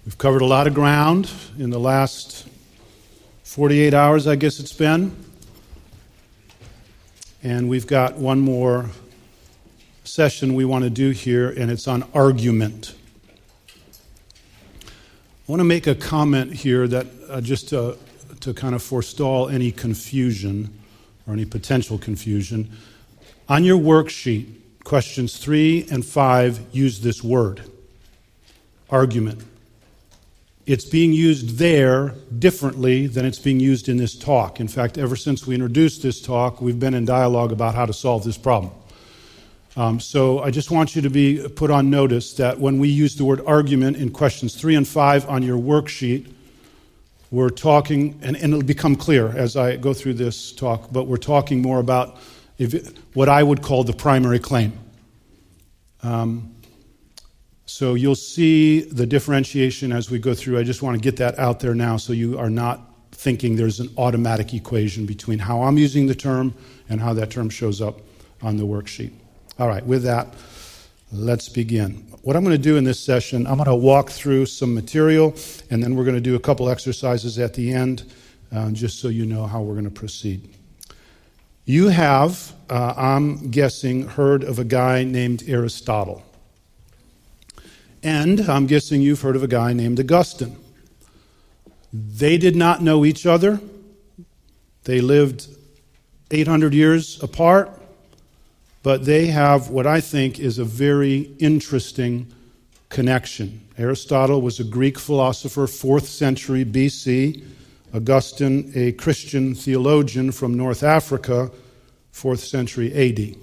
We've covered a lot of ground in the last 48 hours, I guess it's been. And we've got one more session we want to do here, and it's on argument. I want to make a comment here that just to kind of forestall any confusion or any potential confusion. On your worksheet, questions 3 and 5 use this word, argument. It's being used there differently than it's being used in this talk. In fact, ever since we introduced this talk, we've been in dialogue about how to solve this problem. So I just want you to be put on notice that when we use the word argument in questions 3 and 5 on your worksheet, we're talking, and it'll become clear as I go through this talk, but we're talking more about what I would call the primary claim. So you'll see the differentiation as we go through. I just want to get that out there now so you are not thinking there's an automatic equation between how I'm using the term and how that term shows up on the worksheet. All right, with that, let's begin. What I'm going to do in this session, I'm going to walk through some material, and then we're going to do a couple exercises at the end, just so you know how we're going to proceed. You have, I'm guessing, heard of a guy named Aristotle. And I'm guessing you've heard of a guy named Augustine. They did not know each other. They lived 800 years apart, but they have what I think is a very interesting connection. Aristotle was a Greek philosopher, 4th century BC. Augustine, a Christian theologian from North Africa, 4th century AD.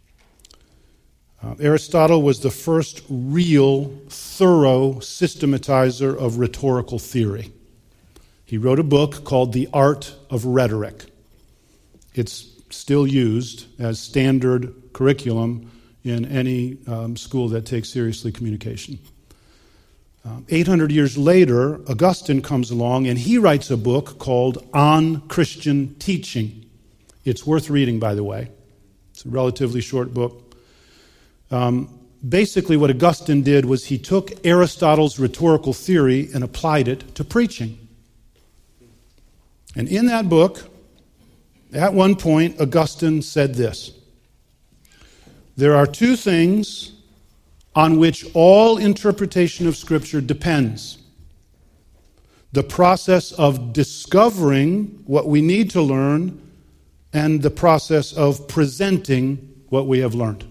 Aristotle was the first real, thorough systematizer of rhetorical theory. He wrote a book called The Art of Rhetoric. It's still used as standard curriculum in any school that takes seriously communication. 800 years later, Augustine comes along and he writes a book called On Christian Teaching. It's worth reading, by the way. It's a relatively short book. Basically, what Augustine did was he took Aristotle's rhetorical theory and applied it to preaching. And in that book, at one point, Augustine said this: there are two things on which all interpretation of Scripture depends: the process of discovering what we need to learn and the process of presenting what we have learned.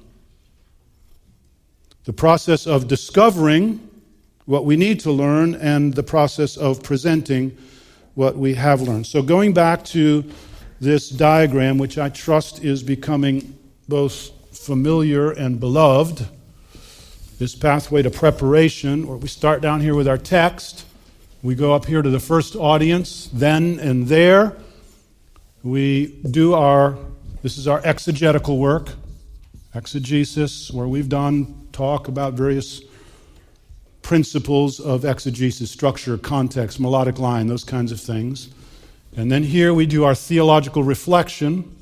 The process of discovering what we need to learn and the process of presenting what we have learned. So going back to this diagram, which I trust is becoming both familiar and beloved, this pathway to preparation, where we start down here with our text, we go up here to the first audience, then and there. We do this is our exegetical work, exegesis, where we've done talk about various principles of exegesis, structure, context, melodic line, those kinds of things. And then here we do our theological reflection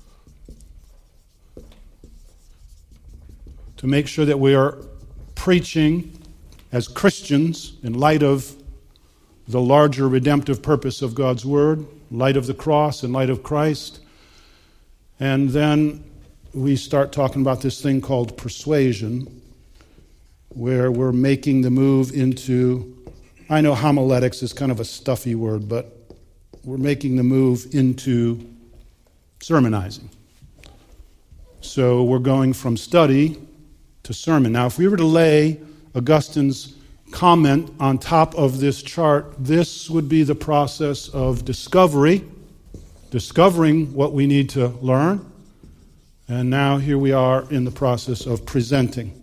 to make sure that we are preaching as Christians in light of the larger redemptive purpose of God's Word, light of the cross, in light of Christ. And then we start talking about this thing called persuasion, where we're making the move into, I know homiletics is kind of a stuffy word, but we're making the move into sermonizing. So we're going from study to sermon. Now, if we were to lay Augustine's comment on top of this chart, this would be the process of discovering what we need to learn. And now here we are in the process of presenting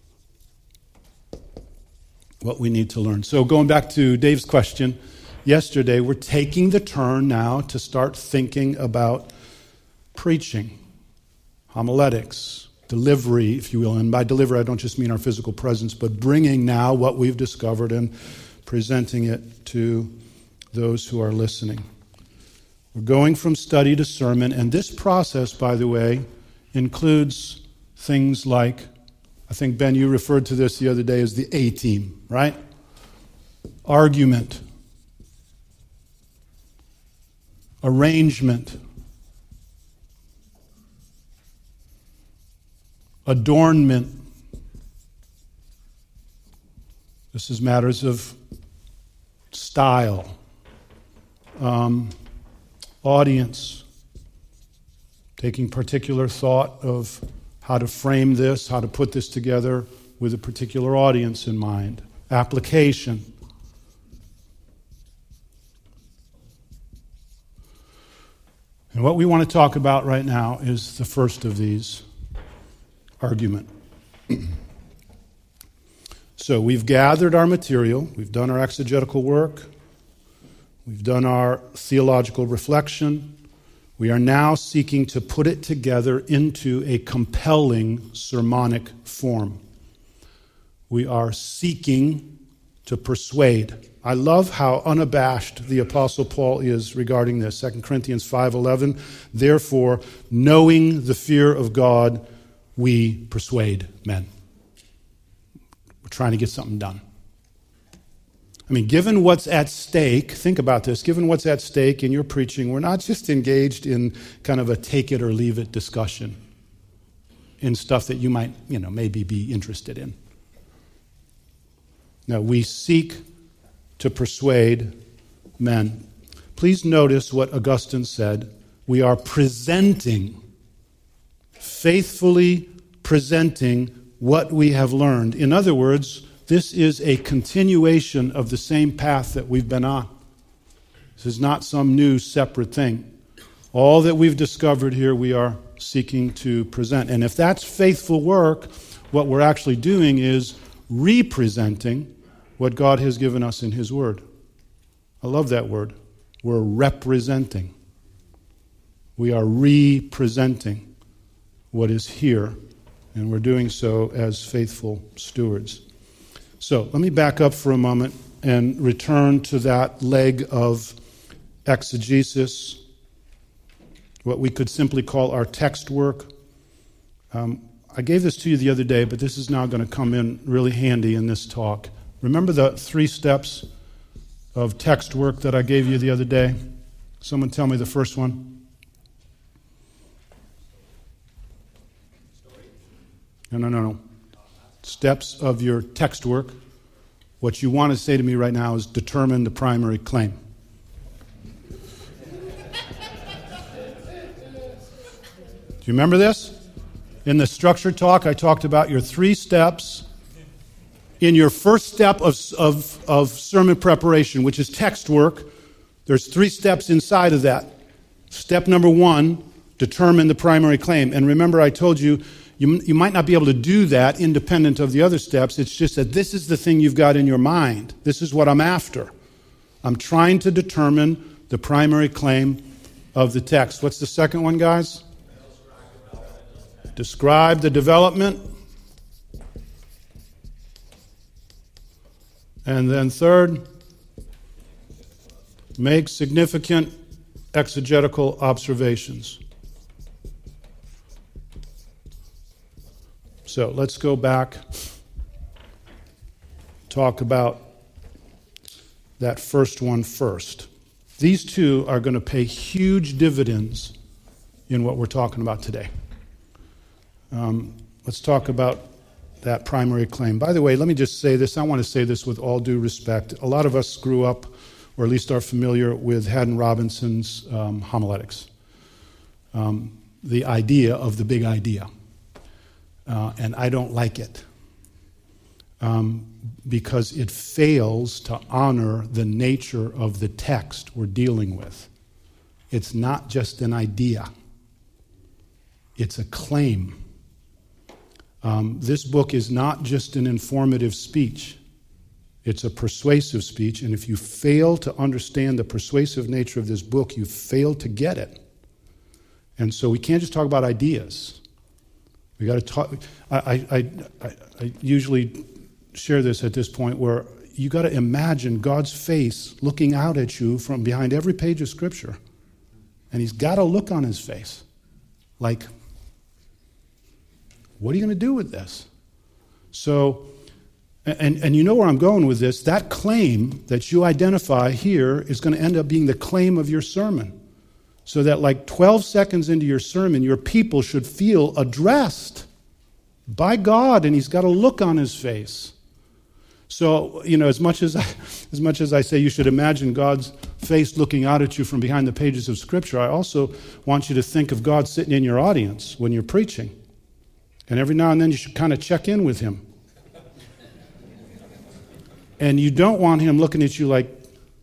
what we need to learn. So going back to Dave's question yesterday, we're taking the turn now to start thinking about preaching, homiletics, delivery, if you will. And by delivery, I don't just mean our physical presence, but bringing now what we've discovered and presenting it to those who are listening. We're going from study to sermon, and this process, by the way, includes things like, I think, Ben, you referred to this the other day as the A-team, right? argument, arrangement, adornment. This is matters of style, audience, taking particular thought of how to frame this, how to put this together with a particular audience in mind, application. And what we want to talk about right now is the first of these, argument. So we've gathered our material, we've done our exegetical work, we've done our theological reflection. We are now seeking to put it together into a compelling sermonic form. We are seeking to persuade. I love how unabashed the Apostle Paul is regarding this. 2 Corinthians 5:11, therefore, knowing the fear of God, we persuade men. We're trying to get something done. I mean, given what's at stake, think about this, given what's at stake in your preaching, we're not just engaged in kind of a take it or leave it discussion in stuff that you might, maybe be interested in. No, we seek to persuade men. Please notice what Augustine said. We are faithfully presenting what we have learned. In other words, this is a continuation of the same path that we've been on. This is not some new separate thing. All that we've discovered here, we are seeking to present. And if that's faithful work, what we're actually doing is representing what God has given us in His Word. I love that word. We're representing. We are representing what is here, and we're doing so as faithful stewards. So let me back up for a moment and return to that leg of exegesis, what we could simply call our text work. I gave this to you the other day, but this is now going to come in really handy in this talk. Remember the 3 steps of text work that I gave you the other day? Someone tell me the first one. No. Steps of your text work. What you want to say to me right now is determine the primary claim. Do you remember this? In the structured talk, I talked about your 3 steps. In your first step of sermon preparation, which is text work, there's 3 steps inside of that. Step number 1, determine the primary claim. And remember, I told you, you might not be able to do that independent of the other steps. It's just that this is the thing you've got in your mind. This is what I'm after. I'm trying to determine the primary claim of the text. What's the second one, guys? Describe the development. And then third, make significant exegetical observations. So let's go back, talk about that first one first. These 2 are going to pay huge dividends in what we're talking about today. Let's talk about that primary claim. By the way, let me just say this. I want to say this with all due respect. A lot of us grew up, or at least are familiar with Haddon Robinson's homiletics. The idea of the big idea. And I don't like it because it fails to honor the nature of the text we're dealing with. It's not just an idea. It's a claim. This book is not just an informative speech. It's a persuasive speech, and if you fail to understand the persuasive nature of this book, you fail to get it. And so we can't just talk about ideas. We got to talk. I usually share this at this point where you got to imagine God's face looking out at you from behind every page of Scripture, and He's got a look on His face, like, what are you going to do with this? So, And you know where I'm going with this. That claim that you identify here is going to end up being the claim of your sermon. So that like 12 seconds into your sermon, your people should feel addressed by God, and he's got a look on his face. So, as much as I say you should imagine God's face looking out at you from behind the pages of Scripture, I also want you to think of God sitting in your audience when you're preaching. And every now and then you should kind of check in with him. And you don't want him looking at you like,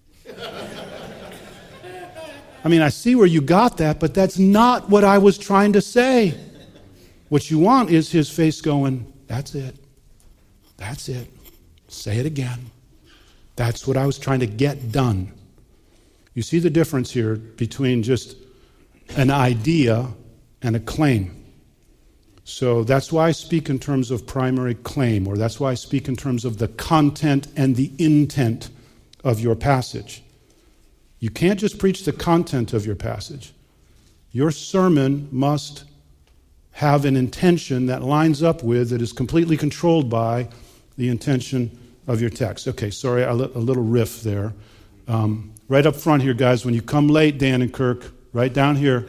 I see where you got that, but that's not what I was trying to say. What you want is his face going, that's it. That's it. Say it again. That's what I was trying to get done. You see the difference here between just an idea and a claim. So that's why I speak in terms of primary claim, or that's why I speak in terms of the content and the intent of your passage. You can't just preach the content of your passage. Your sermon must have an intention that lines up with, that is completely controlled by the intention of your text. Okay, sorry, a little riff there. Right up front here, guys, when you come late, Dan and Kirk, right down here.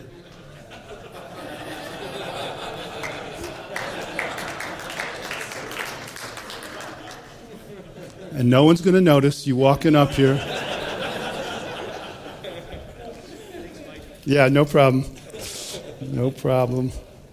And no one's going to notice you walking up here. Yeah, no problem. No problem.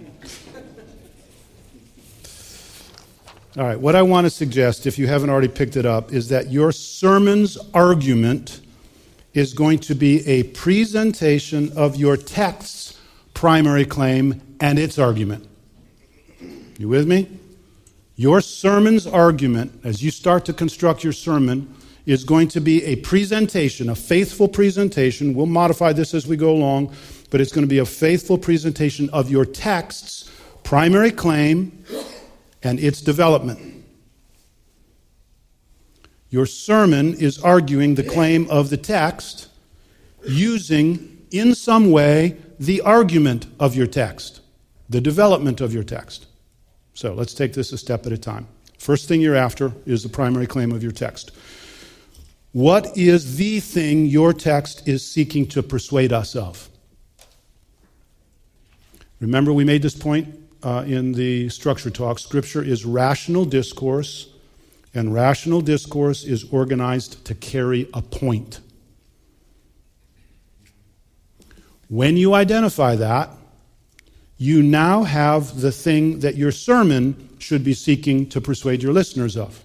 All right, what I want to suggest, if you haven't already picked it up, is that your sermon's argument is going to be a presentation of your text's primary claim and its argument. You with me? Your sermon's argument, as you start to construct your sermon, is going to be a presentation, a faithful presentation. We'll modify this as we go along, but it's going to be a faithful presentation of your text's primary claim and its development. Your sermon is arguing the claim of the text using, in some way, the argument of your text, the development of your text. So let's take this a step at a time. First thing you're after is the primary claim of your text. What is the thing your text is seeking to persuade us of? Remember, we made this point in the structure talk. Scripture is rational discourse, and rational discourse is organized to carry a point. When you identify that, you now have the thing that your sermon should be seeking to persuade your listeners of.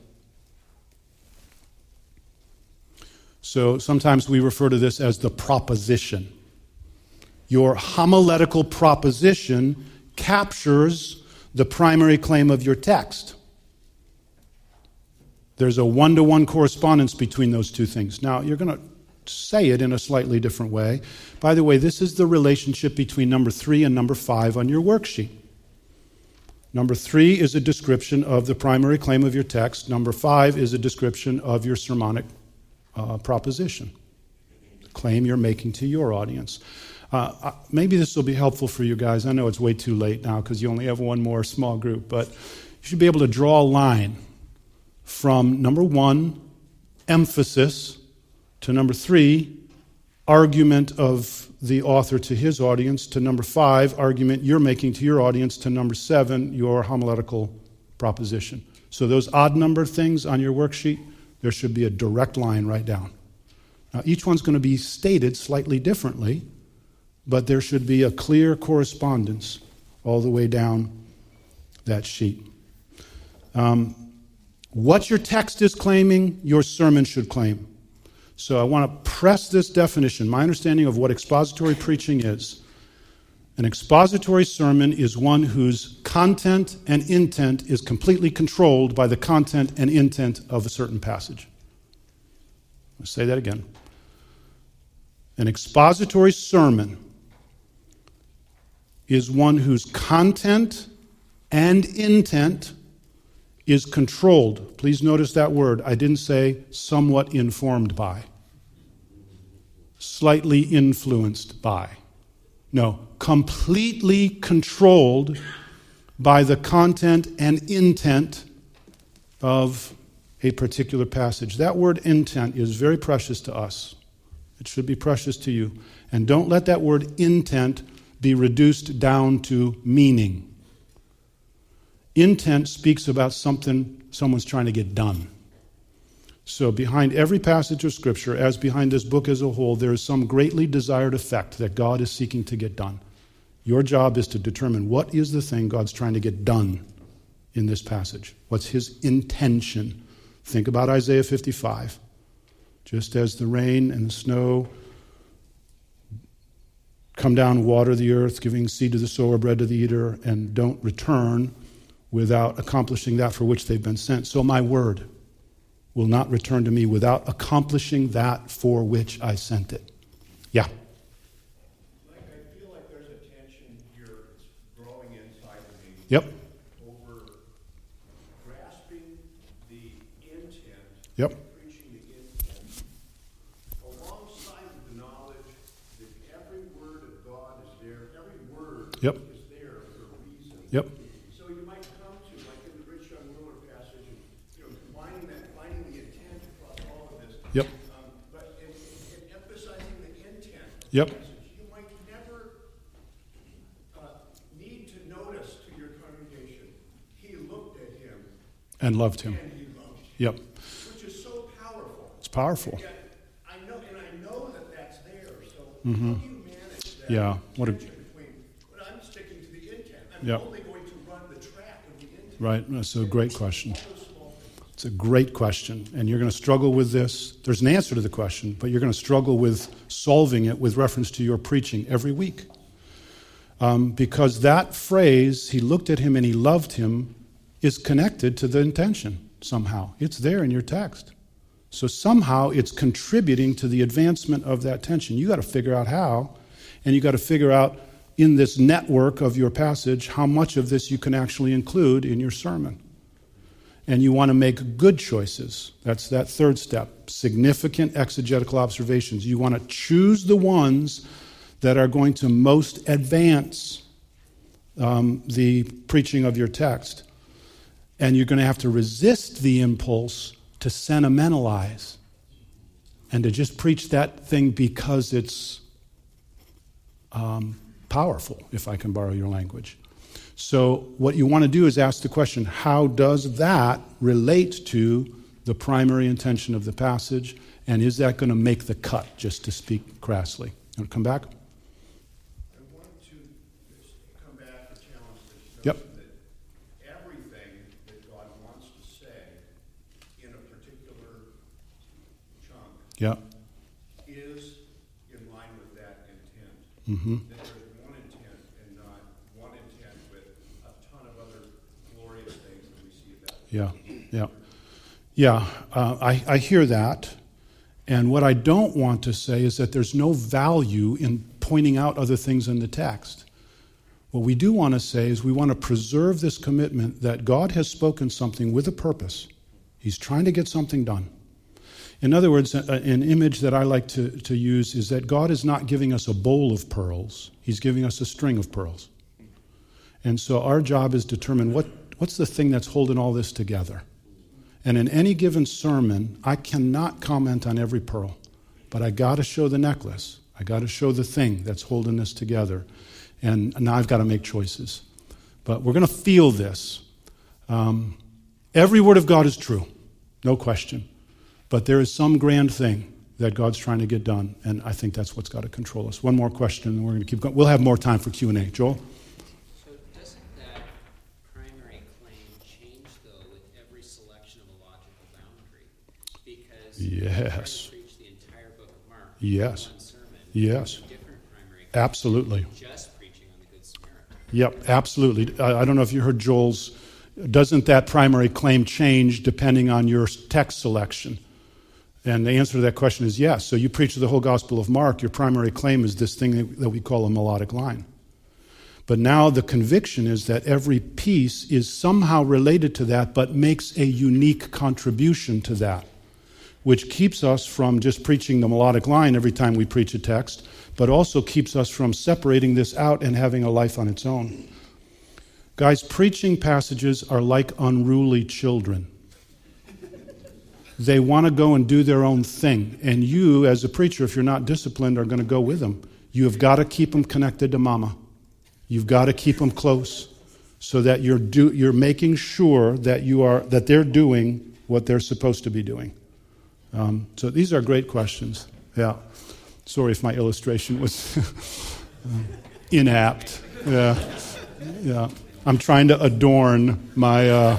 So sometimes we refer to this as the proposition. Your homiletical proposition captures the primary claim of your text. There's a one-to-one correspondence between those two things. Now, you're going to say it in a slightly different way. By the way, this is the relationship between number 3 and number 5 on your worksheet. Number 3 is a description of the primary claim of your text. Number 5 is a description of your sermonic proposition, the claim you're making to your audience. Maybe this will be helpful for you guys. I know it's way too late now because you only have one more small group, but you should be able to draw a line from number 1, emphasis, to number 3, argument of the author to his audience, to number 5, argument you're making to your audience, to number 7, your homiletical proposition. So those odd numbered things on your worksheet, there should be a direct line right down. Now, each one's going to be stated slightly differently, but there should be a clear correspondence all the way down that sheet. What your text is claiming, your sermon should claim. So I want to press this definition. My understanding of what expository preaching is. An expository sermon is one whose content and intent is completely controlled by the content and intent of a certain passage. I'll say that again. An expository sermon is one whose content and intent is controlled. Please notice that word. I didn't say somewhat informed by, slightly influenced by. No, completely controlled by the content and intent of a particular passage. That word intent is very precious to us. It should be precious to you. And don't let that word intent be reduced down to meaning. Intent speaks about something someone's trying to get done. So behind every passage of Scripture, as behind this book as a whole, there is some greatly desired effect that God is seeking to get done. Your job is to determine what is the thing God's trying to get done in this passage. What's his intention? Think about Isaiah 55. Just as the rain and the snow come down, water the earth, giving seed to the sower, bread to the eater, and don't return without accomplishing that for which they've been sent, so my word will not return to me without accomplishing that for which I sent it. Yeah. I feel like there's a tension here that's growing inside of me. Yep. Over grasping the intent. Yep. Preaching the intent. Alongside the knowledge that every word of God is there. Every word Yep. is there for a reason. Yep. So you might come to, like in the Rich Young Ruler passage, and, combining that, finding the intent across all of this. Yep. But in emphasizing the intent of Yep. the message, you might never need to notice to your congregation, he looked at him And loved him. and he loved him. Yep. Which is so powerful. It's powerful. And yet, I know that that's there. So how do you manage that Yeah. What a- tension between, but I'm sticking to the intent. I'm Yep. only going to run the track of the intent. Right. That's a great question. All those small things. It's a great question, and you're going to struggle with this. There's an answer to the question, but you're going to struggle with solving it with reference to your preaching every week. Because that phrase, he looked at him and he loved him, is connected to the intention somehow. It's there in your text. So somehow it's contributing to the advancement of that tension. You got to figure out how, and you got to figure out in this network of your passage how much of this you can actually include in your sermon. And you want to make good choices. That's that third step. Significant exegetical observations. You want to choose the ones that are going to most advance the preaching of your text. And you're going to have to resist the impulse to sentimentalize and to just preach that thing because it's powerful, if I can borrow your language. So what you want to do is ask the question, how does that relate to the primary intention of the passage, and is that going to make the cut, just to speak crassly? You want to come back? I want to come back and challenge this Yep. notion that everything that God wants to say in a particular chunk Yeah. is in line with that intent. Mm-hmm. That there's one intent and not one intent with a ton of other glorious things that we see about it. Yeah. Yeah. Yeah. I hear that. And what I don't want to say is that there's no value in pointing out other things in the text. What we do want to say is we want to preserve this commitment that God has spoken something with a purpose. He's trying to get something done. In other words, an image that I like to use is that God is not giving us a bowl of pearls. He's giving us a string of pearls. And so our job is to determine what's the thing that's holding all this together. And in any given sermon, I cannot comment on every pearl, but I got to show the necklace. I got to show the thing that's holding this together. And now I've got to make choices. But we're going to feel this. Every word of God is true, no question. But there is some grand thing that God's trying to get done, and I think that's what's got to control us. One more question, and we're going to keep going. We'll have more time for Q&A. Joel? So doesn't that primary claim change, though, with every selection of a logical boundary? Because Yes. if you preach the entire book of Mark Yes. in one sermon, Yes. a different primary claim, Absolutely. just preaching on the Good Samaritan. Yep, absolutely. I don't know if you heard Joel's. Doesn't that primary claim change depending on your text selection? And the answer to that question is yes. So you preach the whole Gospel of Mark, your primary claim is this thing that we call a melodic line. But now the conviction is that every piece is somehow related to that, but makes a unique contribution to that, which keeps us from just preaching the melodic line every time we preach a text, but also keeps us from separating this out and having a life on its own. Guys, preaching passages are like unruly children. They want to go and do their own thing. And you, as a preacher, if you're not disciplined, are going to go with them. You have got to keep them connected to mama. You've got to keep them close so that you're making sure that they're doing what they're supposed to be doing. So these are great questions. Yeah. Sorry if my illustration was inapt. Yeah. I'm trying to adorn my...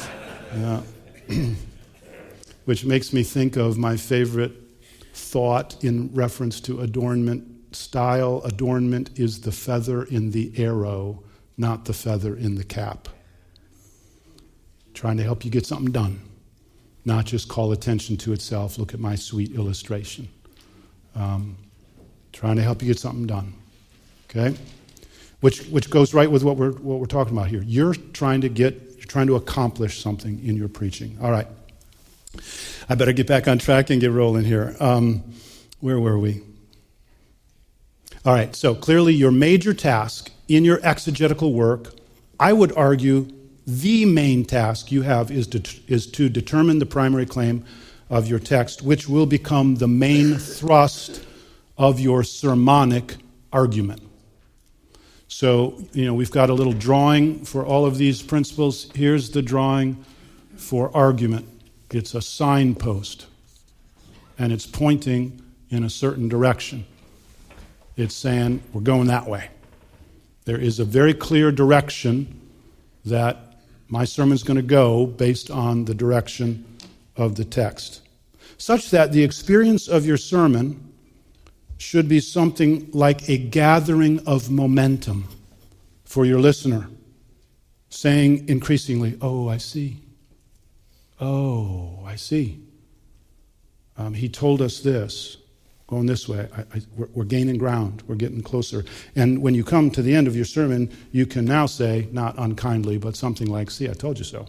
which makes me think of my favorite thought in reference to adornment style. Adornment is the feather in the arrow, not the feather in the cap. Trying to help you get something done, not just call attention to itself. Look at my sweet illustration. Trying to help you get something done. Okay? Which goes right with what we're talking about here. You're trying to accomplish something in your preaching. All right. I better get back on track and get rolling here. Where were we? All right, so clearly your major task in your exegetical work, I would argue the main task you have is to determine the primary claim of your text, which will become the main thrust of your sermonic argument. So, we've got a little drawing for all of these principles. Here's the drawing for argument. It's a signpost, and it's pointing in a certain direction. It's saying, we're going that way. There is a very clear direction that my sermon's going to go based on the direction of the text, such that the experience of your sermon should be something like a gathering of momentum for your listener, saying increasingly, oh, I see. Oh, I see. He told us this, going this way. We're gaining ground. We're getting closer. And when you come to the end of your sermon, you can now say, not unkindly, but something like, see, I told you so.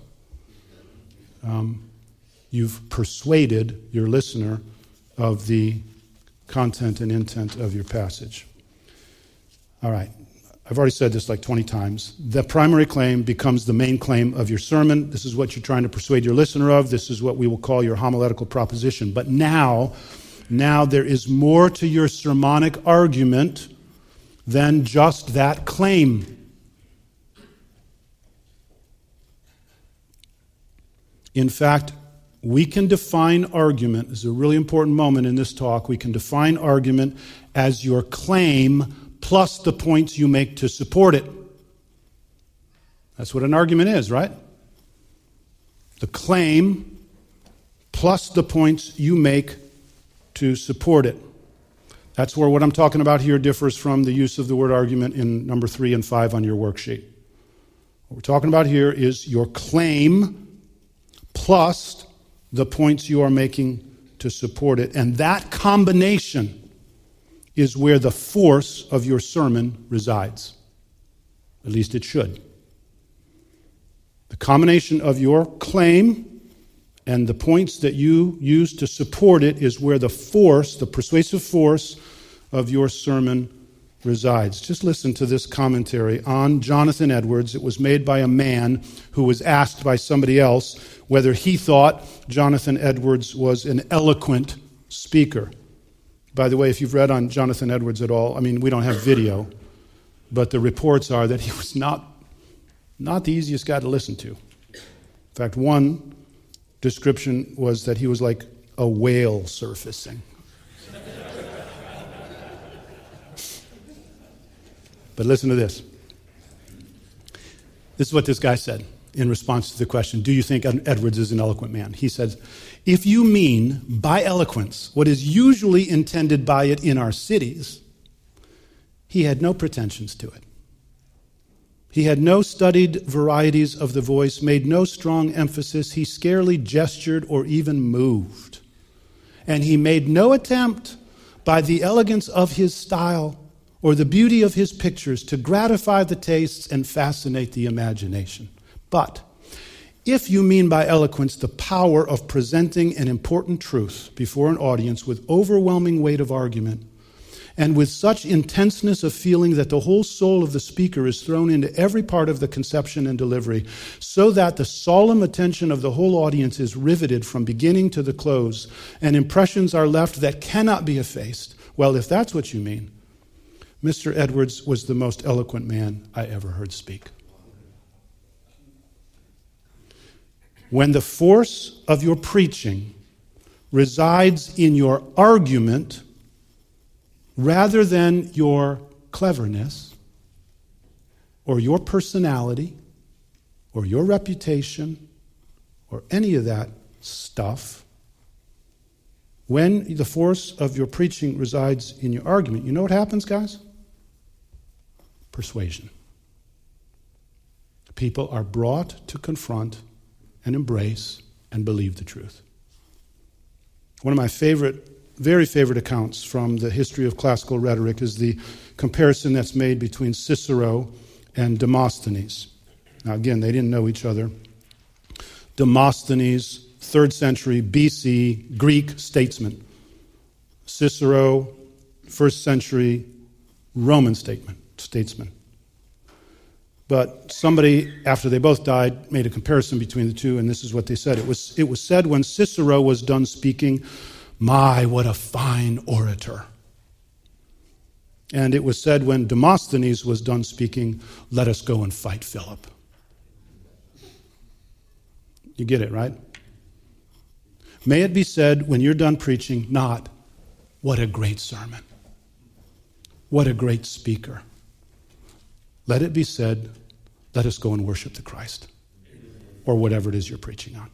You've persuaded your listener of the content and intent of your passage. All right. I've already said this like 20 times. The primary claim becomes the main claim of your sermon. This is what you're trying to persuade your listener of. This is what we will call your homiletical proposition. But now there is more to your sermonic argument than just that claim. In fact, we can define argument, this is a really important moment in this talk, we can define argument as your claim plus the points you make to support it. That's what an argument is, right? The claim plus the points you make to support it. That's where what I'm talking about here differs from the use of the word argument in number 3 and 5 on your worksheet. What we're talking about here is your claim plus the points you are making to support it. And that combination is where the force of your sermon resides. At least it should. The combination of your claim and the points that you use to support it is where the force, the persuasive force of your sermon resides. Just listen to this commentary on Jonathan Edwards. It was made by a man who was asked by somebody else whether he thought Jonathan Edwards was an eloquent speaker. By the way, if you've read on Jonathan Edwards at all, we don't have video, but the reports are that he was not the easiest guy to listen to. In fact, one description was that he was like a whale surfacing. But listen to this. This is what this guy said in response to the question, do you think Edwards is an eloquent man? He said, if you mean by eloquence what is usually intended by it in our cities, he had no pretensions to it. He had no studied varieties of the voice, made no strong emphasis. He scarcely gestured or even moved. And he made no attempt by the elegance of his style or the beauty of his pictures to gratify the tastes and fascinate the imagination. But if you mean by eloquence the power of presenting an important truth before an audience with overwhelming weight of argument and with such intenseness of feeling that the whole soul of the speaker is thrown into every part of the conception and delivery, so that the solemn attention of the whole audience is riveted from beginning to the close, and impressions are left that cannot be effaced. Well, if that's what you mean, Mr. Edwards was the most eloquent man I ever heard speak. When the force of your preaching resides in your argument rather than your cleverness or your personality or your reputation or any of that stuff, when the force of your preaching resides in your argument, you know what happens, guys? Persuasion. People are brought to confront and embrace and believe the truth. One of my very favorite accounts from the history of classical rhetoric is the comparison that's made between Cicero and Demosthenes. Now again, they didn't know each other. Demosthenes, 3rd century BC, Greek statesman. Cicero, 1st century Roman statesman. But somebody, after they both died, made a comparison between the two, and this is what they said. It was said when Cicero was done speaking, "My, what a fine orator." And it was said when Demosthenes was done speaking, "Let us go and fight Philip." You get it, right? May it be said when you're done preaching, not, "What a great sermon. What a great speaker." Let it be said, "Let us go and worship the Christ," or whatever it is you're preaching on.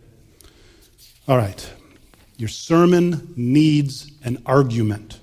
All right. Your sermon needs an argument.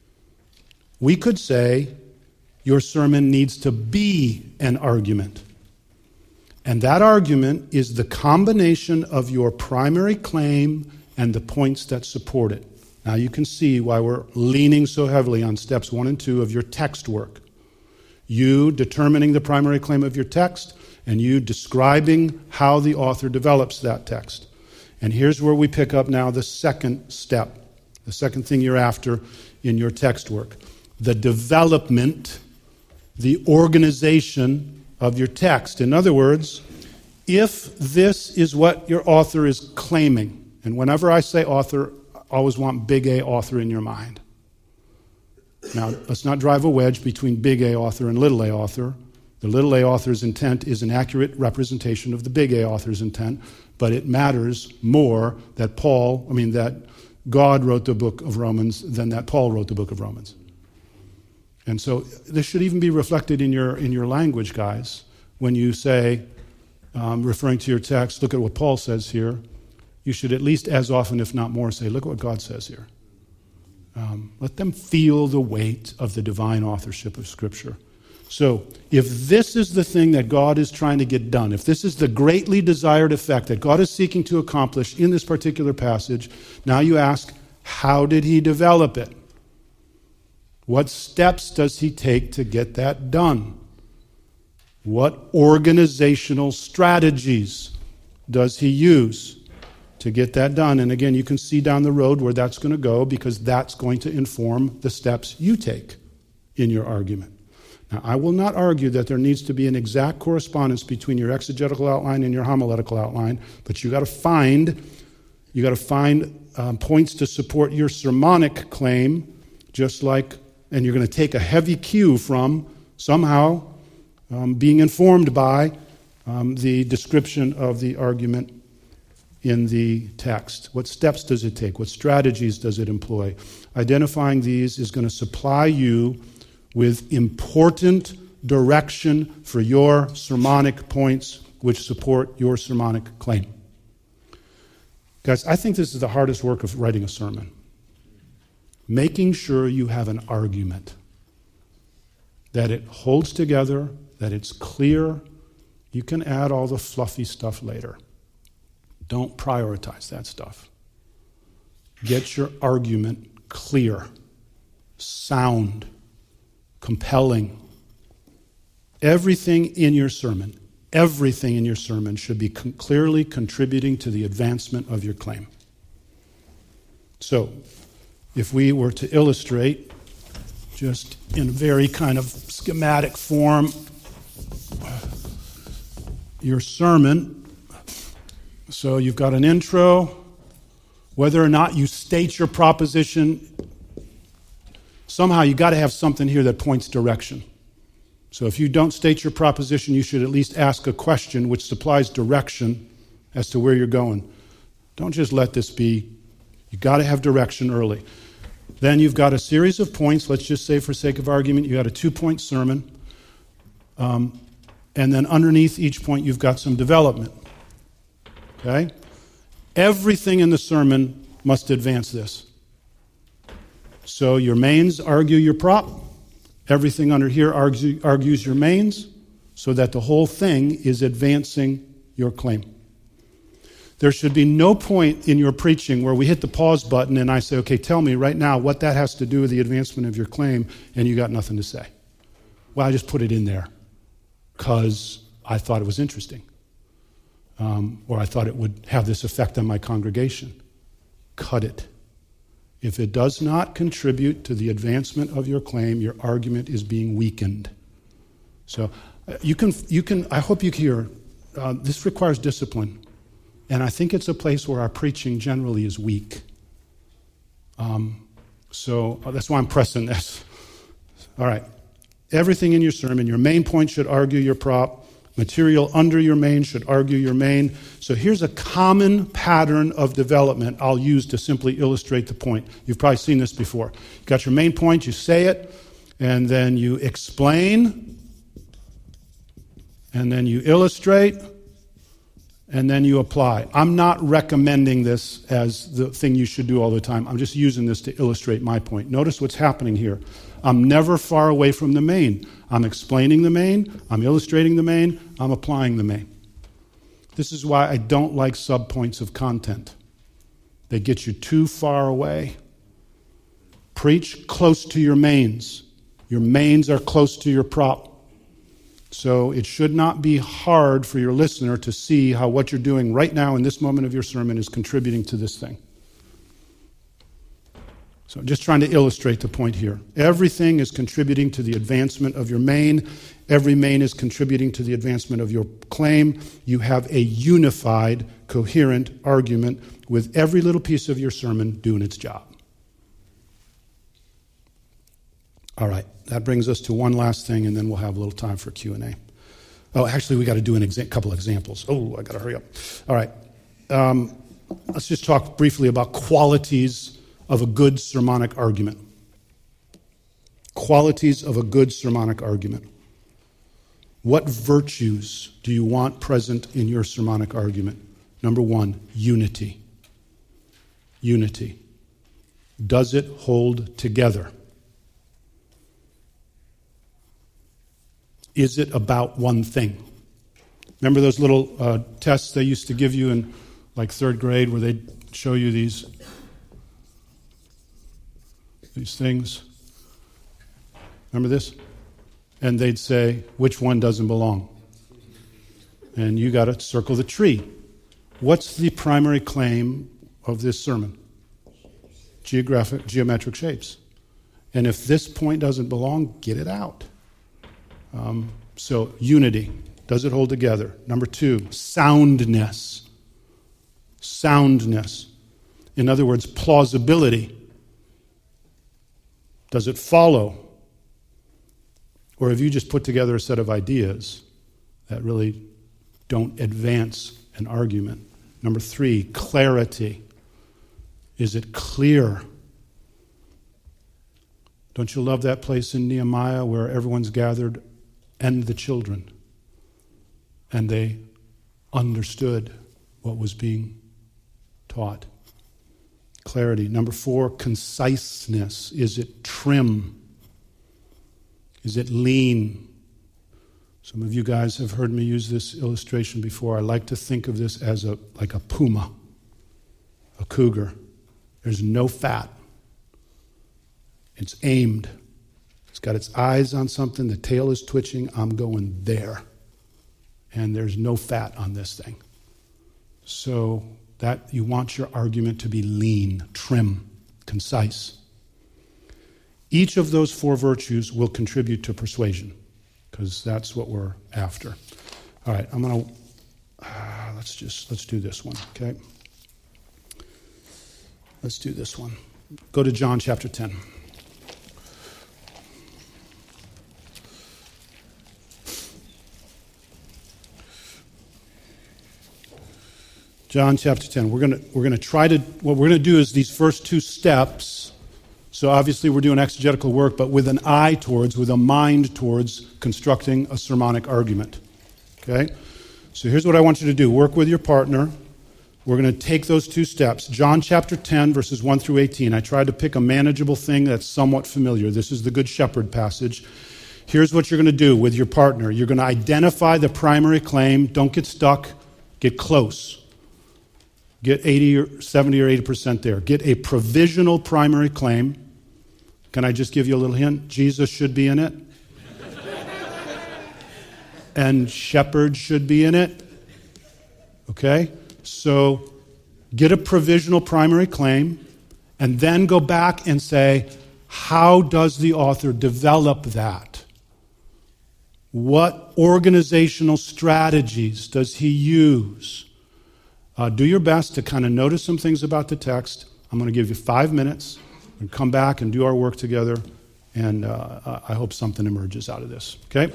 We could say your sermon needs to be an argument. And that argument is the combination of your primary claim and the points that support it. Now you can see why we're leaning so heavily on steps 1 and 2 of your text work. You determining the primary claim of your text, and you describing how the author develops that text. And here's where we pick up now the second step, the second thing you're after in your text work. The development, the organization of your text. In other words, if this is what your author is claiming, and whenever I say author, I always want big A author in your mind. Now, let's not drive a wedge between big A author and little a author. The little a author's intent is an accurate representation of the big A author's intent, but it matters more that God wrote the book of Romans than that Paul wrote the book of Romans. And so this should even be reflected in your language, guys. When you say, referring to your text, look at what Paul says here, you should at least as often, if not more, say, look at what God says here. Let them feel the weight of the divine authorship of Scripture. So, if this is the thing that God is trying to get done, if this is the greatly desired effect that God is seeking to accomplish in this particular passage, now you ask, how did he develop it? What steps does he take to get that done? What organizational strategies does he use to get that done? And again, you can see down the road where that's going to go, because that's going to inform the steps you take in your argument. Now, I will not argue that there needs to be an exact correspondence between your exegetical outline and your homiletical outline, but you got to find points to support your sermonic claim, and you're going to take a heavy cue from somehow being informed by the description of the argument in the text. What steps does it take? What strategies does it employ? Identifying these is going to supply you with important direction for your sermonic points which support your sermonic claim. Guys, I think this is the hardest work of writing a sermon. Making sure you have an argument, that it holds together, that it's clear. You can add all the fluffy stuff later. Don't prioritize that stuff. Get your argument clear, sound, compelling. Everything in your sermon should be clearly contributing to the advancement of your claim. So, if we were to illustrate just in very kind of schematic form your sermon. So you've got an intro. Whether or not you state your proposition, somehow you got to have something here that points direction. So if you don't state your proposition, you should at least ask a question which supplies direction as to where you're going. Don't just let this be. You got to have direction early. Then you've got a series of points. Let's just say for sake of argument, you got a 2-point sermon. And then underneath each point, you've got some development. Okay? Everything in the sermon must advance this. So your mains argue your prop. Everything under here argues your mains, so that the whole thing is advancing your claim. There should be no point in your preaching where we hit the pause button and I say, okay, tell me right now what that has to do with the advancement of your claim, and you got nothing to say. Well, I just put it in there because I thought it was interesting. Or I thought it would have this effect on my congregation. Cut it. If it does not contribute to the advancement of your claim, your argument is being weakened. So you can. I hope you hear, this requires discipline. And I think it's a place where our preaching generally is weak. So that's why I'm pressing this. All right. Everything in your sermon, your main point should argue your prop. Material under your main should argue your main. So here's a common pattern of development I'll use to simply illustrate the point. You've probably seen this before. You've got your main point, you say it, and then you explain, and then you illustrate, and then you apply. I'm not recommending this as the thing you should do all the time. I'm just using this to illustrate my point. Notice what's happening here. I'm never far away from the main. I'm explaining the main, I'm illustrating the main, I'm applying the main. This is why I don't like subpoints of content. They get you too far away. Preach close to your mains. Your mains are close to your prop. So it should not be hard for your listener to see how what you're doing right now in this moment of your sermon is contributing to this thing. So I'm just trying to illustrate the point here. Everything is contributing to the advancement of your main. Every main is contributing to the advancement of your claim. You have a unified, coherent argument with every little piece of your sermon doing its job. All right, that brings us to one last thing, and then we'll have a little time for Q&A. Oh, actually, we got to do a couple examples. Oh, I got to hurry up. All right, let's just talk briefly about qualities of a good sermonic argument. Qualities of a good sermonic argument. What virtues do you want present in your sermonic argument? Number one, unity. Unity. Does it hold together? Is it about one thing? Remember those little tests they used to give you in like third grade where they'd show you these things? Remember this? And they'd say, which one doesn't belong? And you got to circle the tree. What's the primary claim of this sermon? Geometric shapes. And if this point doesn't belong, get it out. So unity. Does it hold together? Number two, soundness. Soundness. In other words, plausibility. Does it follow? Or have you just put together a set of ideas that really don't advance an argument? Number three, clarity. Is it clear? Don't you love that place in Nehemiah where everyone's gathered and the children, and they understood what was being taught? Clarity. Number four, conciseness. Is it trim? Is it lean? Some of you guys have heard me use this illustration before. I like to think of this as like a puma, a cougar. There's no fat. It's aimed. It's got its eyes on something. The tail is twitching. I'm going there. And there's no fat on this thing. So that you want your argument to be lean, trim, concise. Each of those four virtues will contribute to persuasion, because that's what we're after. All right, I'm going to, let's do this one, okay? Let's do this one. Go to John chapter 10. John chapter 10. We're going to try to, what we're going to do is these first two steps. So obviously we're doing exegetical work, but with an eye towards, with a mind towards constructing a sermonic argument. Okay? So here's what I want you to do. Work with your partner. We're going to take those two steps. John chapter 10, verses 1 through 18. I tried to pick a manageable thing that's somewhat familiar. This is the Good Shepherd passage. Here's what you're going to do with your partner. You're going to identify the primary claim. Don't get stuck. Get close. Get 80 or 70 or 80% there. Get a provisional primary claim. Can I just give you a little hint? Jesus should be in it. And shepherd should be in it. Okay? So get a provisional primary claim and then go back and say, how does the author develop that? What organizational strategies does he use? Do your best to kind of notice some things about the text. I'm going to give you 5 minutes and come back and do our work together, and I hope something emerges out of this. Okay?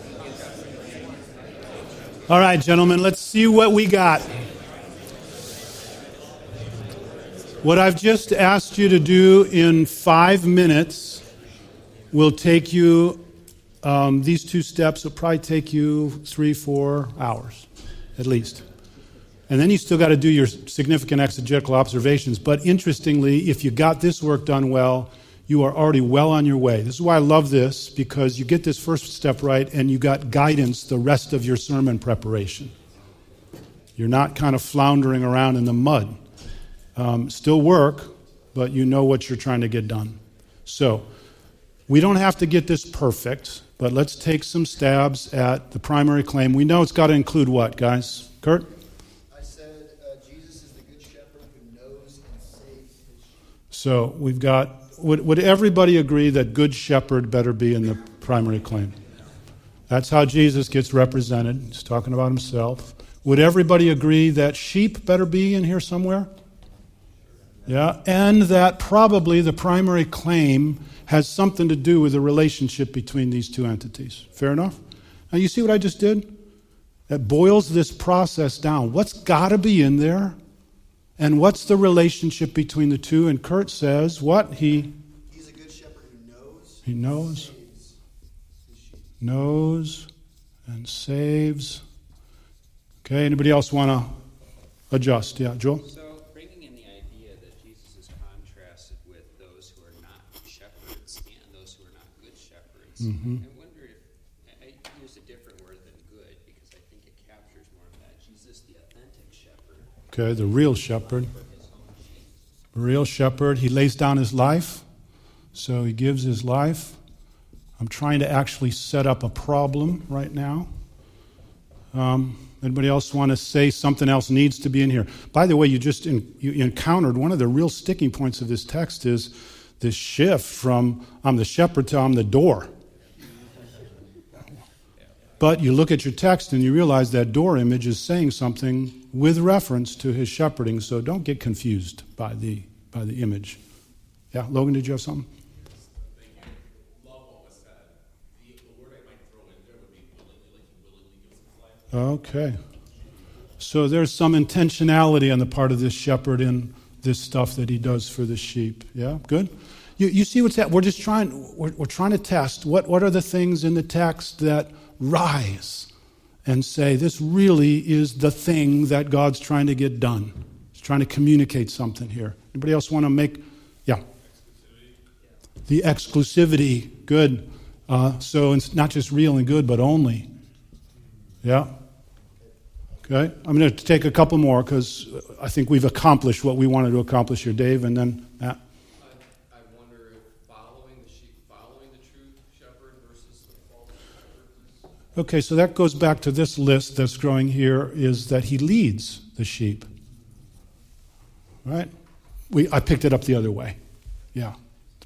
All right, gentlemen, let's see what we got. What I've just asked you to do in 5 minutes will take you, these two steps will probably take you 3-4 hours, at least. And then you still got to do your significant exegetical observations. But interestingly, if you got this work done well, you are already well on your way. This is why I love this, because you get this first step right and you got guidance the rest of your sermon preparation. You're not kind of floundering around in the mud. Still work, but you know what you're trying to get done. So, we don't have to get this perfect, but let's take some stabs at the primary claim. We know it's got to include what, guys? Kurt? So we've got, would everybody agree that good shepherd better be in the primary claim? That's how Jesus gets represented. He's talking about himself. Would everybody agree that sheep better be in here somewhere? Yeah, and that probably the primary claim has something to do with the relationship between these two entities. Fair enough? Now you see what I just did? That boils this process down. What's got to be in there? And what's the relationship between the two? And Kurt says, what? He's a good shepherd who knows. He knows. Knows and saves. Okay, anybody else want to adjust? Yeah, Joel? So, bringing in the idea that Jesus is contrasted with those who are not shepherds and those who are not good shepherds, I wonder if, I use a different word than good because I think it captures more of that. Jesus, the authentic shepherd. Okay, the real shepherd. The real shepherd, he lays down his life, so he gives his life. I'm trying to actually set up a problem right now. Anybody else want to say something else needs to be in here? By the way, you encountered one of the real sticking points of this text is this shift from I'm the shepherd to I'm the door. But you look at your text and you realize that door image is saying something with reference to his shepherding, so don't get confused by the image. Yeah, Logan, did you have something? Okay. So there's some intentionality on the part of this shepherd in this stuff that he does for the sheep. Yeah, good? You see what's happening? We're trying to test what are the things in the text that rise and say this really is the thing that God's trying to get done. He's trying to communicate something here. Anybody else want to make? Yeah. The exclusivity, good. So it's not just real and good, but only. Yeah. Okay. I'm going to take a couple more because I think we've accomplished what we wanted to accomplish here, Dave, and then Matt. I wonder if following the sheep, following the true shepherd versus the false shepherd. Okay, so that goes back to this list that's growing here, is that he leads the sheep. Right? I picked it up the other way. Yeah.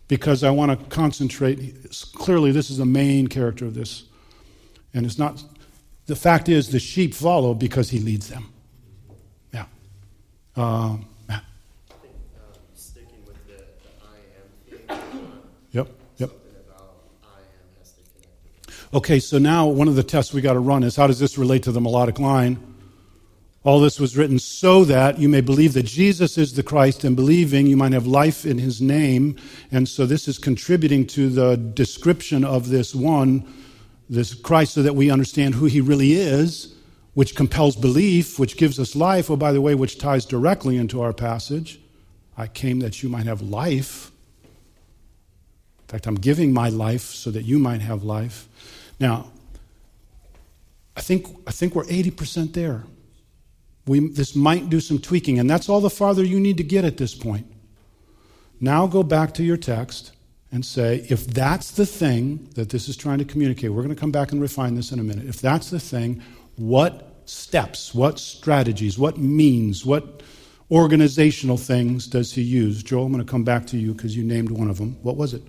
because I want to concentrate. Clearly, this is the main character of this. And it's not, the fact is, the sheep follow because he leads them. Yeah. Matt. I think sticking with the I am theme, Yep. something about I am has to connect with it. Okay, so now one of the tests we got to run is, how does this relate to the melodic line? All this was written so that you may believe that Jesus is the Christ, and believing you might have life in his name. And so this is contributing to the description of this Christ, so that we understand who he really is, which compels belief, which gives us life. Oh, by the way, which ties directly into our passage. I came that you might have life. In fact, I'm giving my life so that you might have life. Now, I think we're 80% there. This might do some tweaking, and that's all the farther you need to get at this point. Now go back to your text and say, if that's the thing that this is trying to communicate, we're going to come back and refine this in a minute. If that's the thing, what steps, what strategies, what means, what organizational things does he use? Joel, I'm going to come back to you because you named one of them. What was it?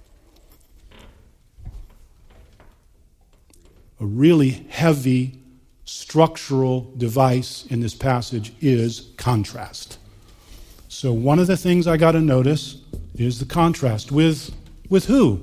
A really heavy structural device in this passage is contrast. So one of the things I got to notice is the contrast. With who?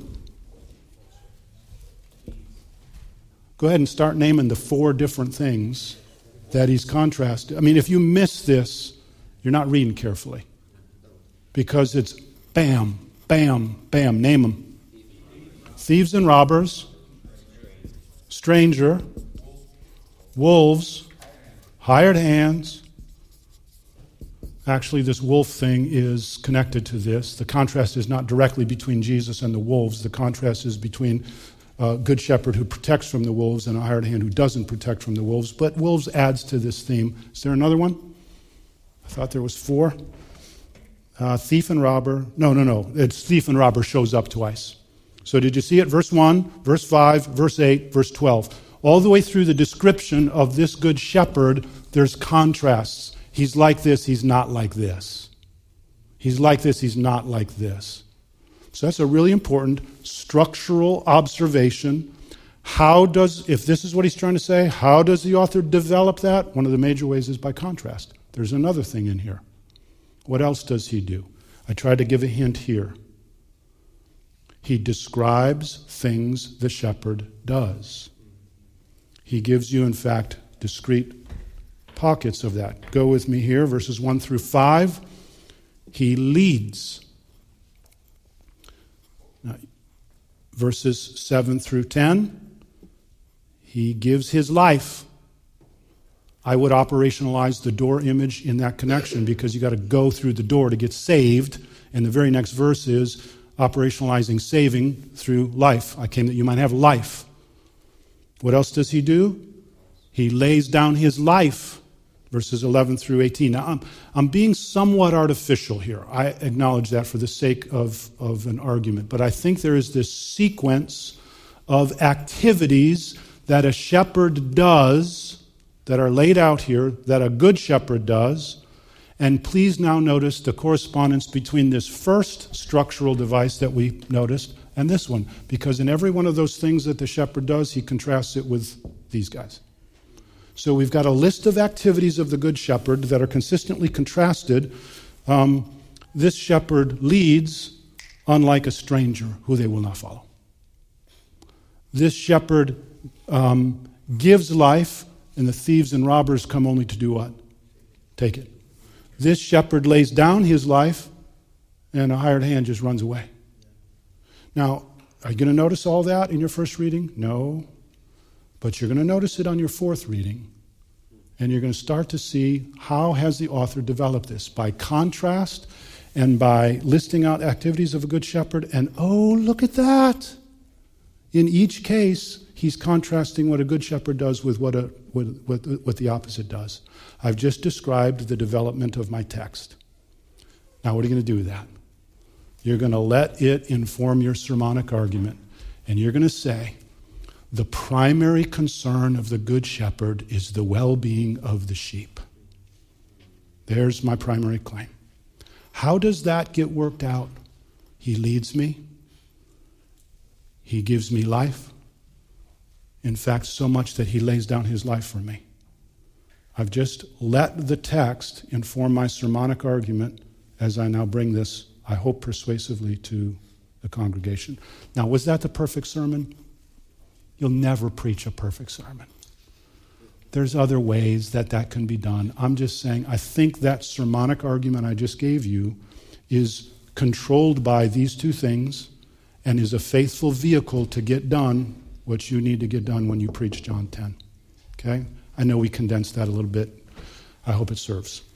Go ahead and start naming the 4 different things that he's contrasted. I mean, if you miss this, you're not reading carefully. Because it's bam, bam, bam. Name them. Thieves and robbers, stranger, wolves, hired hands. Actually, this wolf thing is connected to this. The contrast is not directly between Jesus and the wolves. The contrast is between a good shepherd who protects from the wolves and a hired hand who doesn't protect from the wolves. But wolves adds to this theme. Is there another one? I thought there was 4. Thief and robber. No. It's thief and robber shows up twice. So did you see it? Verse 1, verse 5, verse 8, verse 12. All the way through the description of this good shepherd, there's contrasts. He's like this, he's not like this. He's like this, he's not like this. So that's a really important structural observation. If this is what he's trying to say, how does the author develop that? One of the major ways is by contrast. There's another thing in here. What else does he do? I tried to give a hint here. He describes things the shepherd does. He gives you, in fact, discrete pockets of that. Go with me here, verses 1 through 5. He leads. Now, verses 7 through 10, he gives his life. I would operationalize the door image in that connection because you got to go through the door to get saved. And the very next verse is operationalizing saving through life. I came that you might have life. What else does he do? He lays down his life, verses 11 through 18. Now, I'm being somewhat artificial here. I acknowledge that for the sake of an argument. But I think there is this sequence of activities that a shepherd does that are laid out here, that a good shepherd does. And please now notice the correspondence between this first structural device that we noticed and this one, because in every one of those things that the shepherd does, he contrasts it with these guys. So we've got a list of activities of the good shepherd that are consistently contrasted. This shepherd leads unlike a stranger who they will not follow. This shepherd gives life, and the thieves and robbers come only to do what? Take it. This shepherd lays down his life, and a hired hand just runs away. Now, are you going to notice all that in your first reading? No. But you're going to notice it on your fourth reading. And you're going to start to see how has the author developed this. By contrast and by listing out activities of a good shepherd. And oh, look at that. In each case, he's contrasting what a good shepherd does with what the opposite does. I've just described the development of my text. Now, what are you going to do with that? You're going to let it inform your sermonic argument. And you're going to say, the primary concern of the good shepherd is the well-being of the sheep. There's my primary claim. How does that get worked out He leads me. He gives me life. In fact, so much that he lays down his life for me. I've just let the text inform my sermonic argument as I now bring this, I hope persuasively, to the congregation. Now, was that the perfect sermon? You'll never preach a perfect sermon. There's other ways that can be done. I'm just saying, I think that sermonic argument I just gave you is controlled by these two things and is a faithful vehicle to get done what you need to get done when you preach John 10. Okay? I know we condensed that a little bit. I hope it serves.